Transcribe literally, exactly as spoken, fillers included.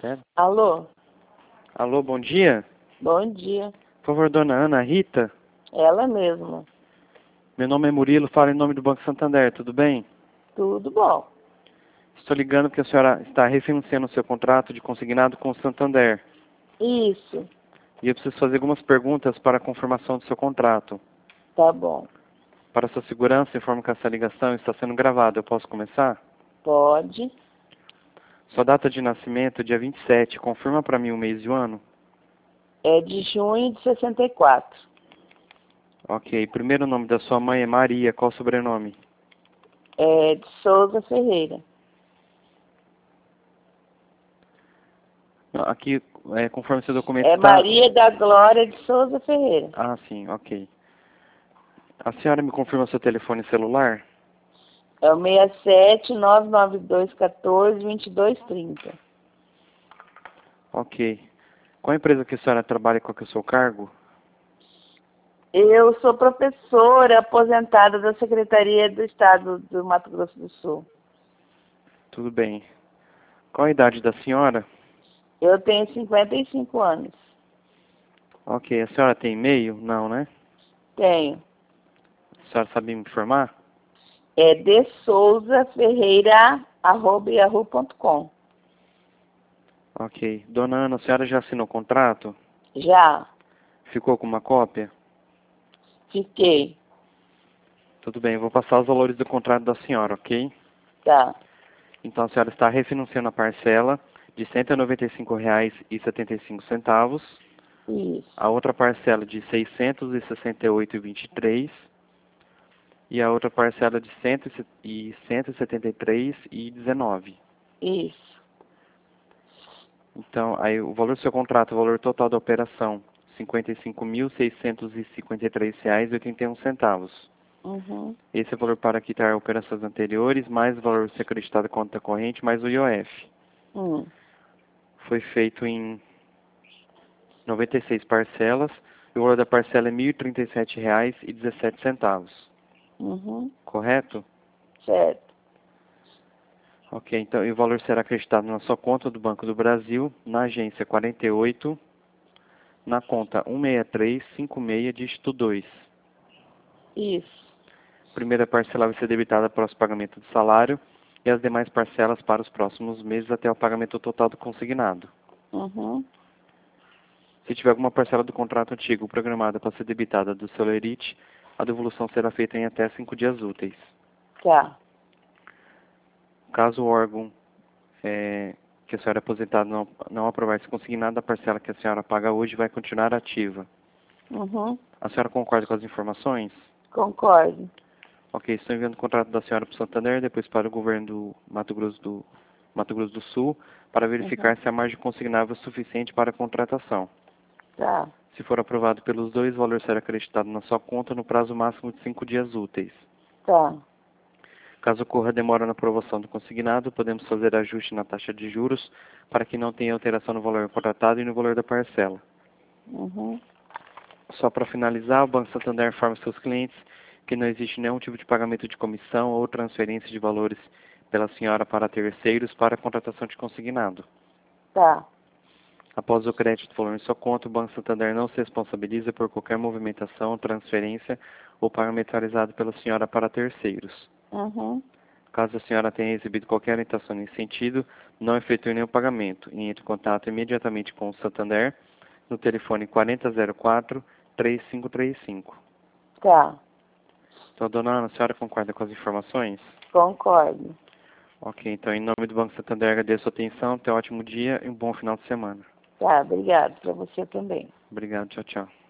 Sério? Alô? Alô, bom dia. Bom dia. Por favor, dona Ana Rita. Ela mesma. Meu nome é Murilo, falo em nome do Banco Santander, tudo bem? Tudo bom. Estou ligando porque a senhora está refinanciando o seu contrato de consignado com o Santander. Isso. E eu preciso fazer algumas perguntas para a confirmação do seu contrato. Tá bom. Para sua segurança, informo que essa ligação está sendo gravada. Eu posso começar? Pode. Sua data de nascimento, dia vinte e sete. Confirma para mim o mês e o ano? É de junho de sessenta e quatro. Ok. Primeiro nome da sua mãe é Maria. Qual o sobrenome? É de Souza Ferreira. Aqui, é, conforme seu documento É está... Maria da Glória de Souza Ferreira. Ah, sim. Ok. A senhora me confirma seu telefone celular? É o seis sete, nove nove dois, um quatro, dois dois três zero. Ok. Qual a empresa que a senhora trabalha e qual que é o seu cargo? Eu sou professora aposentada da Secretaria do Estado do Mato Grosso do Sul. Tudo bem. Qual a idade da senhora? Eu tenho cinquenta e cinco anos. Ok. A senhora tem e-mail? Não, né? Tenho. A senhora sabe me informar? É de Souza Ferreira, arroba yahoo ponto com. Ok. Dona Ana, a senhora já assinou o contrato? Já. Ficou com uma cópia? Fiquei. Tudo bem. Eu vou passar os valores do contrato da senhora, ok? Tá. Então a senhora está refinanciando a parcela de cento e noventa e cinco reais e setenta e cinco centavos. Isso. A outra parcela de seiscentos e sessenta e oito reais e vinte e três centavos. E a outra parcela de cento e setenta e três reais e dezenove centavos. Isso. Então, aí o valor do seu contrato, o valor total da operação, cinquenta e cinco mil seiscentos e cinquenta e três reais e oitenta e um centavos. Uhum. Esse é o valor para quitar operações anteriores, mais o valor ser acreditado à conta corrente, mais o I O F. Hum. Foi feito em noventa e seis parcelas, e o valor da parcela é mil e trinta e sete reais e dezessete centavos. Uhum. Correto? Certo. Ok, então e o valor será acreditado na sua conta do Banco do Brasil, na agência quarenta e oito, na conta um seis três cinco seis, dígito dois. Isso. A primeira parcela vai ser debitada para o pagamento do salário e as demais parcelas para os próximos meses até o pagamento total do consignado. Uhum. Se tiver alguma parcela do contrato antigo programada para ser debitada do Celerite, a devolução será feita em até cinco dias úteis. Tá. Caso o órgão é, que a senhora é aposentada não, não aprovar esse consignado, a parcela que a senhora paga hoje vai continuar ativa. Uhum. A senhora concorda com as informações? Concordo. Ok, estou enviando o contrato da senhora para o Santander, depois para o governo do Mato Grosso do, Mato Grosso do Sul, para verificar Uhum. se a margem consignável é suficiente para a contratação. Tá. Se for aprovado pelos dois, o valor será acreditado na sua conta no prazo máximo de cinco dias úteis. Tá. Caso ocorra demora na aprovação do consignado, podemos fazer ajuste na taxa de juros para que não tenha alteração no valor contratado e no valor da parcela. Uhum. Só para finalizar, o Banco Santander informa seus clientes que não existe nenhum tipo de pagamento de comissão ou transferência de valores pela senhora para terceiros para a contratação de consignado. Tá. Após o crédito do valor em sua conta, o Banco Santander não se responsabiliza por qualquer movimentação, transferência ou pagamento realizado pela senhora para terceiros. Uhum. Caso a senhora tenha recebido qualquer orientação nesse sentido, não efetue nenhum pagamento e entre em contato imediatamente com o Santander no telefone quarenta zero quatro, três cinco três cinco. Tá. Então, dona Ana, a senhora concorda com as informações? Concordo. Ok, então em nome do Banco Santander agradeço a sua atenção, tenha um ótimo dia e um bom final de semana. Tá, obrigado. Para você também. Obrigado, tchau, tchau.